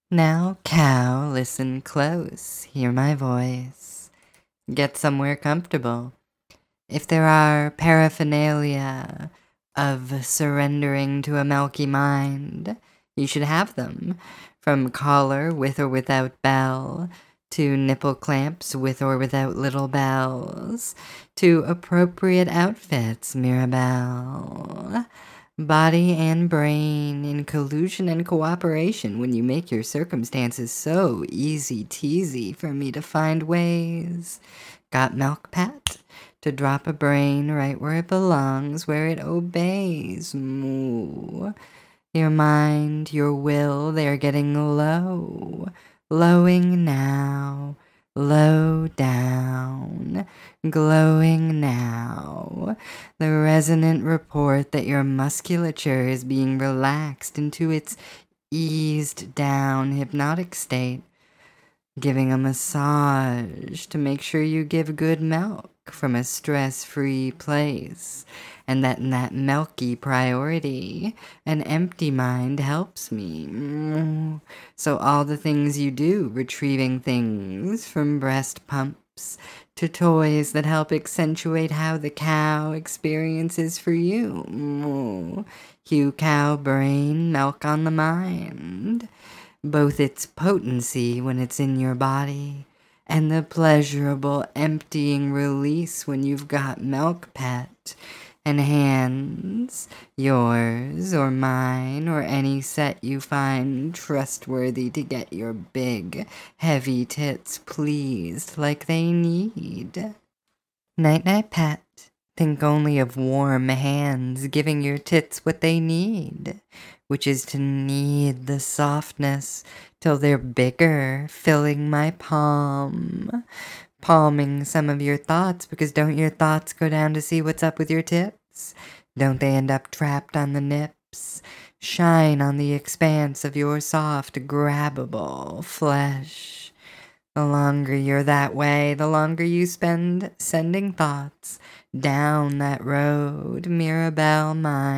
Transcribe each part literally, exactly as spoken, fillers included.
Now, cow, listen close, hear my voice. Get somewhere comfortable. If there are paraphernalia of surrendering to a milky mind, you should have them. From collar with or without bell, to nipple clamps with or without little bells, to appropriate outfits, Mirabelle. Body and brain in collusion and cooperation when you make your circumstances so easy-teasy for me to find ways. Got milk, Pat? To drop a brain right where it belongs, where it obeys. Moo. Your mind, your will, they are getting low. Lowing now. Low down. Glowing now. The resonant report that your musculature is being relaxed into its eased down hypnotic state. Giving a massage to make sure you give good milk from a stress-free place, and that in that milky priority, an empty mind helps me. So all the things you do, retrieving things from breast pumps to toys that help accentuate how the cow experiences for you. Hue cow brain, milk on the mind. Both its potency when it's in your body and the pleasurable emptying release when you've got milk, pet, and hands, yours or mine or any set you find trustworthy to get your big, heavy tits pleased like they need. Night-night, pet. Think only of warm hands giving your tits what they need, which is to knead the softness till they're bigger, filling my palm. Palming some of your thoughts, because don't your thoughts go down to see what's up with your tits? Don't they end up trapped on the nips? Shine on the expanse of your soft, grabbable flesh. The longer you're that way, the longer you spend sending thoughts down that road, Mirabelle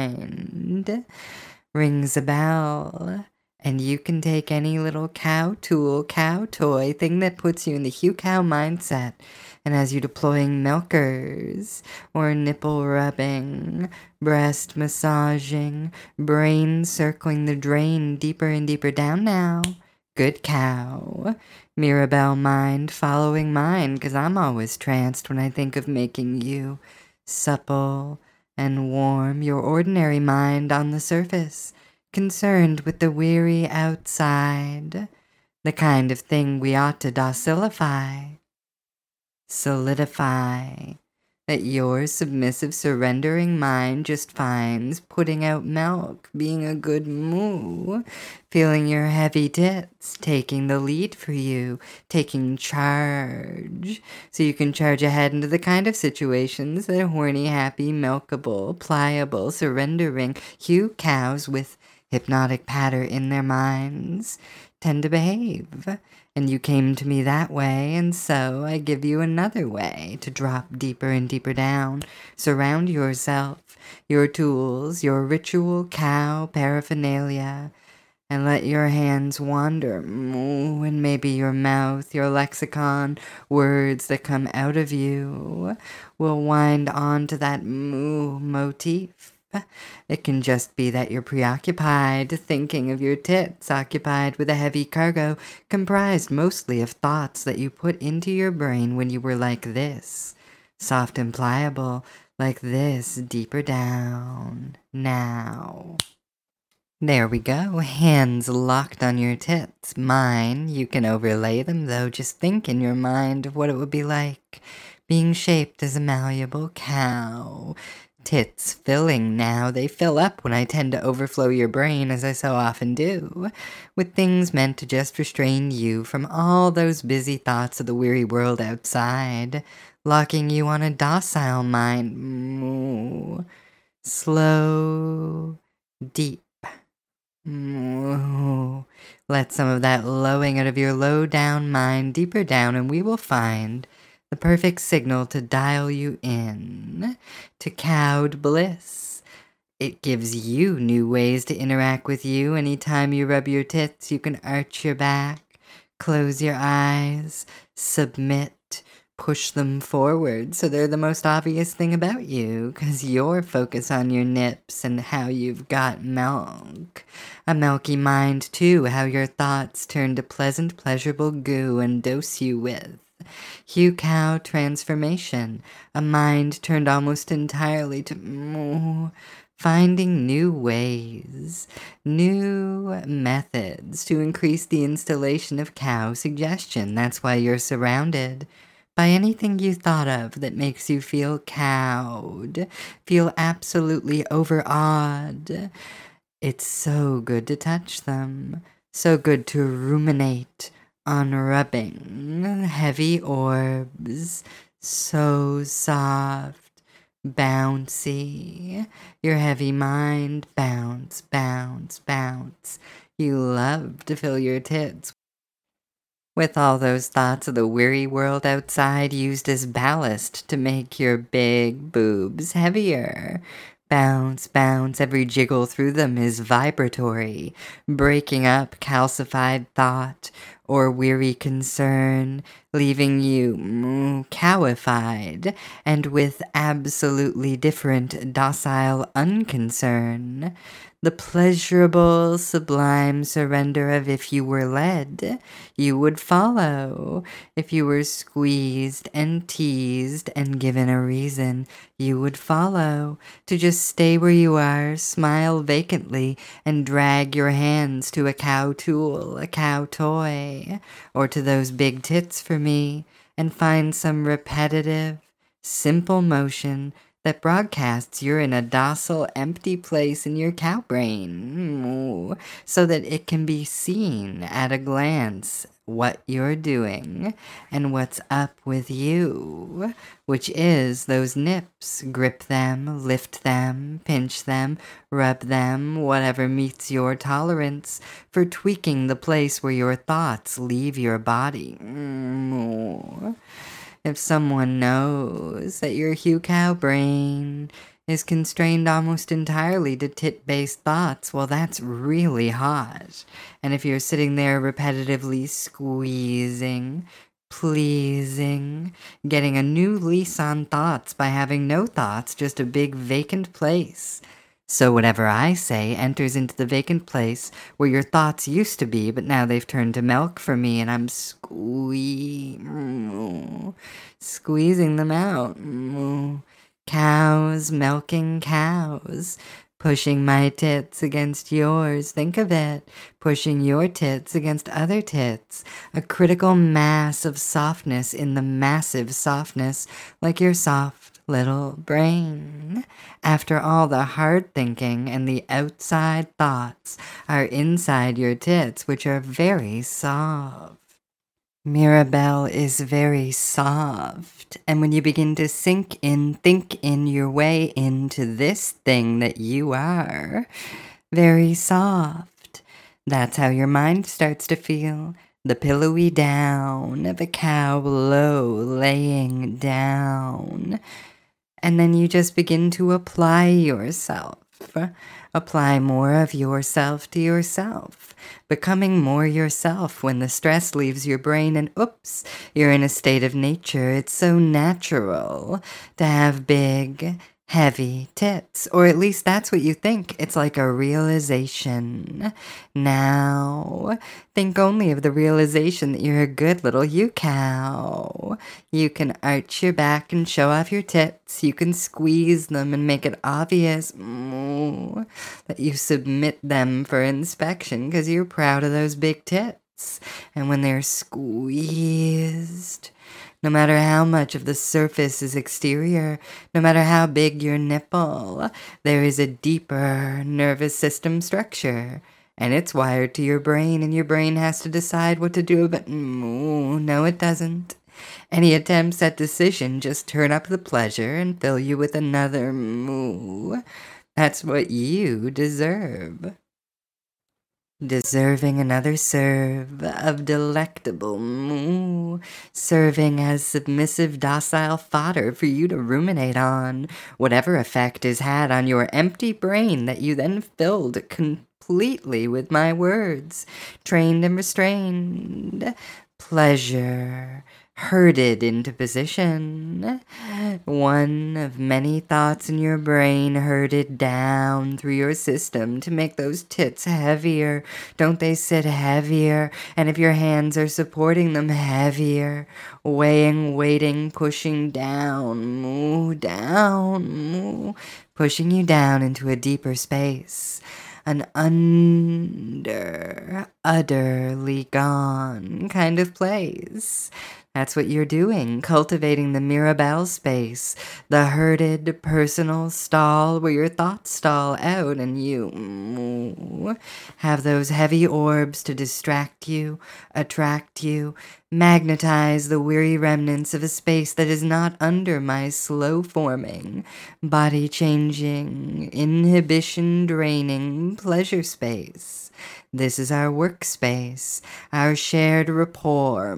mind. Rings a bell, and you can take any little cow tool, cow toy, thing that puts you in the Hue Cow mindset, and as you're deploying milkers, or nipple rubbing, breast massaging, brain circling the drain deeper and deeper down now. Good cow. Mirabelle mind following mine, 'cause I'm always tranced when I think of making you supple and warm, your ordinary mind on the surface, concerned with the weary outside, the kind of thing we ought to docilify, solidify, that your submissive surrendering mind just finds putting out milk being a good moo, feeling your heavy tits taking the lead for you, taking charge, so you can charge ahead into the kind of situations that horny, happy, milkable, pliable, surrendering Hue cows with hypnotic patter in their minds tend to behave. And you came to me that way, and so I give you another way to drop deeper and deeper down. Surround yourself, your tools, your ritual cow paraphernalia, and let your hands wander, moo, and maybe your mouth, your lexicon, words that come out of you will wind on to that moo motif. It can just be that you're preoccupied, thinking of your tits, occupied with a heavy cargo comprised mostly of thoughts that you put into your brain when you were like this, soft and pliable, like this, deeper down, now. There we go, hands locked on your tits. Mine, you can overlay them though, just think in your mind of what it would be like, being shaped as a malleable cow. Tits filling now, they fill up when I tend to overflow your brain, as I so often do, with things meant to just restrain you from all those busy thoughts of the weary world outside, locking you on a docile mind. Moo. Slow, deep. Moo. Let some of that lowing out of your low-down mind deeper down, and we will find the perfect signal to dial you in to cowed bliss, It gives you new ways to interact with you. Anytime you rub your tits, you can arch your back, close your eyes, submit, push them forward so they're the most obvious thing about you because you're focused on your nips and how you've got milk. A milky mind, too, how your thoughts turn to pleasant, pleasurable goo and dose you with. Hue cow transformation, a mind turned almost entirely to moo, finding new ways, new methods to increase the installation of cow suggestion. That's why you're surrounded by anything you thought of that makes you feel cowed, feel absolutely overawed. It's so good to touch them, so good to ruminate on rubbing heavy orbs, so soft, bouncy. Your heavy mind bounce, bounce, bounce. You love to fill your tits with all those thoughts of the weary world outside used as ballast to make your big boobs heavier. Bounce, bounce, every jiggle through them is vibratory, breaking up calcified thought or weary concern, leaving you mm, cowified and with absolutely different docile unconcern. The pleasurable, sublime surrender of if you were led, you would follow. If you were squeezed and teased and given a reason, you would follow. To just stay where you are, smile vacantly, and drag your hands to a cow tool, a cow toy, or to those big tits for me, and find some repetitive, simple motion that broadcasts you're in a docile, empty place in your cow brain, so that it can be seen at a glance what you're doing and what's up with you, which is those nips. Grip them, lift them, pinch them, rub them, whatever meets your tolerance for tweaking the place where your thoughts leave your body. If someone knows that your hue cow brain is constrained almost entirely to tit-based thoughts, well, that's really hot. And if you're sitting there repetitively squeezing, pleasing, getting a new lease on thoughts by having no thoughts, just a big vacant place. So whatever I say enters into the vacant place where your thoughts used to be, but now they've turned to milk for me, and I'm squee- squeezing them out. Cows milking cows. Pushing my tits against yours, think of it. Pushing your tits against other tits. A critical mass of softness in the massive softness, like your soft little brain. After all the hard thinking and the outside thoughts are inside your tits, which are very soft. Mirabelle is very soft, and when you begin to sink in, think in your way into this thing that you are, very soft, that's how your mind starts to feel. The pillowy down of a cow low laying down. And then you just begin to apply yourself. Apply more of yourself to yourself, becoming more yourself when the stress leaves your brain and oops, you're in a state of nature. It's so natural to have big, heavy tits, or at least that's what you think. It's like a realization. Now, think only of the realization that you're a good little you cow. You can arch your back and show off your tits. You can squeeze them and make it obvious mm, that you submit them for inspection because you're proud of those big tits. And when they're squeezed, no matter how much of the surface is exterior, no matter how big your nipple, there is a deeper nervous system structure. And it's wired to your brain, and your brain has to decide what to do, but mm, no, it doesn't. Any attempts at decision just turn up the pleasure and fill you with another moo. That's what you deserve. deserving another serve of delectable moo, serving as submissive docile fodder for you to ruminate on, whatever effect is had on your empty brain that you then filled completely with my words, trained and restrained, pleasure, herded into position. One of many thoughts in your brain herded down through your system to make those tits heavier. Don't they sit heavier? And if your hands are supporting them, heavier. Weighing, weighting, pushing down, moo, down, moo, pushing you down into a deeper space. An under, utterly gone kind of place. That's what you're doing, cultivating the Mirabelle space, the herded personal stall where your thoughts stall out and you mm, have those heavy orbs to distract you, attract you, magnetize the weary remnants of a space that is not under my slow-forming, body-changing, inhibition-draining pleasure space. This is our workspace, our shared rapport.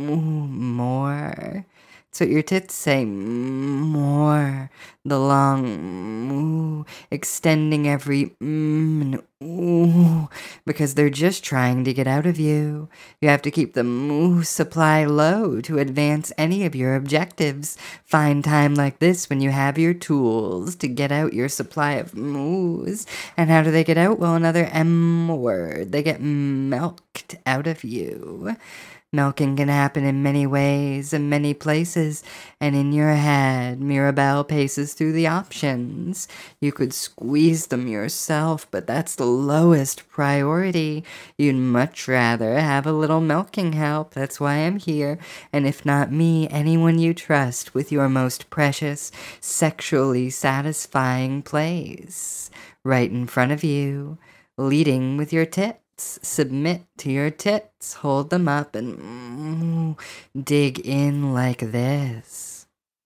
More. It's what your tits say. More. The long moo, extending every mm and ooh, because they're just trying to get out of you. You have to keep the moo supply low to advance any of your objectives. Find time like this when you have your tools to get out your supply of moos. And how do they get out? Well, another M word. They get milked out of you. Milking can happen in many ways, in many places, and in your head, Mirabelle paces through the options. You could squeeze them yourself, but that's the lowest priority. You'd much rather have a little milking help. That's why I'm here, and if not me, anyone you trust with your most precious, sexually satisfying plays. Right in front of you, leading with your tits. Submit to your tits, hold them up, and mm, dig in like this.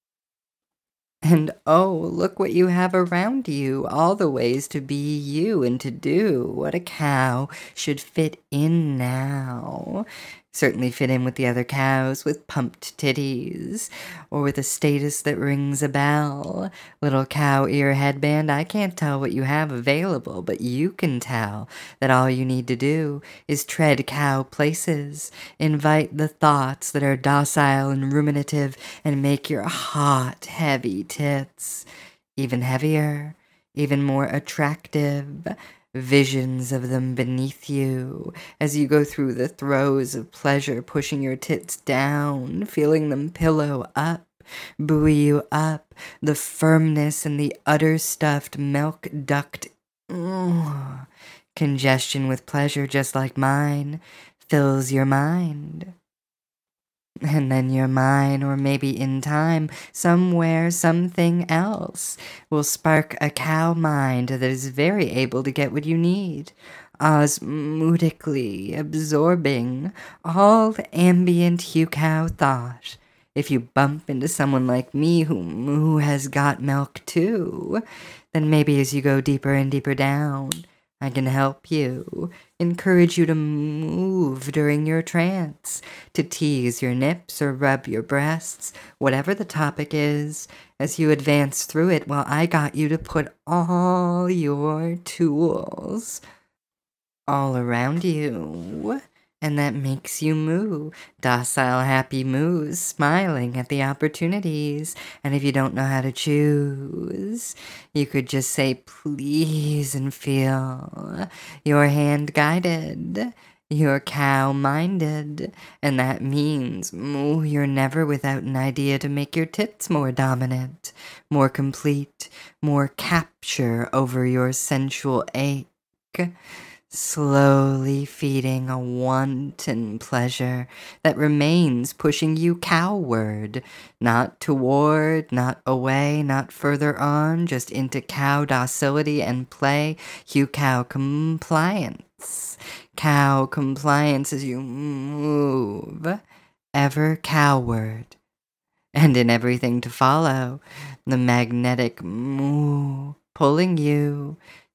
And oh, look what you have around you, all the ways to be you and to do what a cow should fit in now. Certainly fit in with the other cows with pumped titties, or with a status that rings a bell. Little cow ear headband, I can't tell what you have available, but you can tell that all you need to do is tread cow places, invite the thoughts that are docile and ruminative, and make your hot, heavy tits even heavier, even more attractive. Visions of them beneath you as you go through the throes of pleasure, pushing your tits down, feeling them pillow up, buoy you up, the firmness and the utter stuffed milk duct. Ugh. Congestion with pleasure just like mine fills your mind. And then your mind, or maybe in time, somewhere, something else, will spark a cow mind that is very able to get what you need, osmotically absorbing all ambient hue cow thought. If you bump into someone like me who, who has got milk too, then maybe as you go deeper and deeper down, I can help you, encourage you to move during your trance, to tease your nips or rub your breasts, whatever the topic is, as you advance through it while I got you to put all your tools all around you. And that makes you moo, docile, happy moos, smiling at the opportunities. And if you don't know how to choose, you could just say please and feel your hand guided, your cow minded. And that means, moo, you're never without an idea to make your tits more dominant, more complete, more capture over your sensual ache. Slowly feeding a wanton pleasure that remains pushing you cowward, not toward, not away, not further on, just into cow docility and play, you cow compliance. Cow compliance as you move, ever cowward. And in everything to follow, the magnetic moo, pulling you,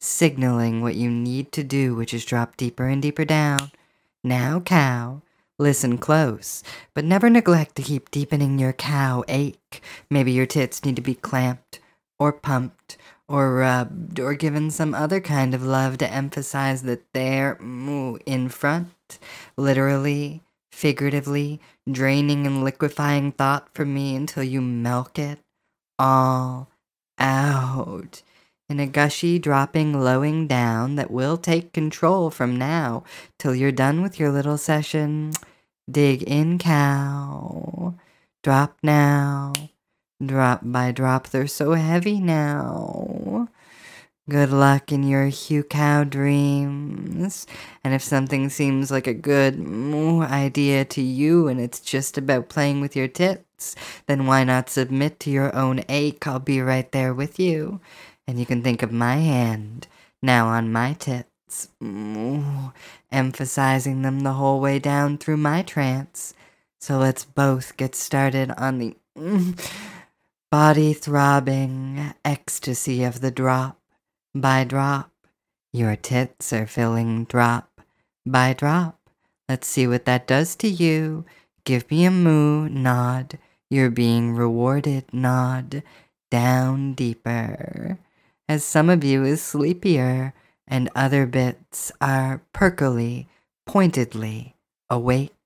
signaling what you need to do, which is drop deeper and deeper down. Now, cow, listen close, but never neglect to keep deepening your cow ache. Maybe your tits need to be clamped, or pumped, or rubbed, or given some other kind of love to emphasize that they're moo, in front. Literally, figuratively, draining and liquefying thought from me until you milk it all out in a gushy, dropping, lowing down that will take control from now till you're done with your little session. Dig in, cow. Drop now. Drop by drop, they're so heavy now. Good luck in your Hugh Cow dreams. And if something seems like a good mm, idea to you and it's just about playing with your tits, then why not submit to your own ache? I'll be right there with you. And you can think of my hand now on my tits, mm, emphasizing them the whole way down through my trance. So let's both get started on the mm, body-throbbing ecstasy of the drop by drop. Your tits are filling drop by drop. Let's see what that does to you. Give me a moo, nod. You're being rewarded, nod. Down deeper. As some of you is sleepier, and other bits are perkily, pointedly awake.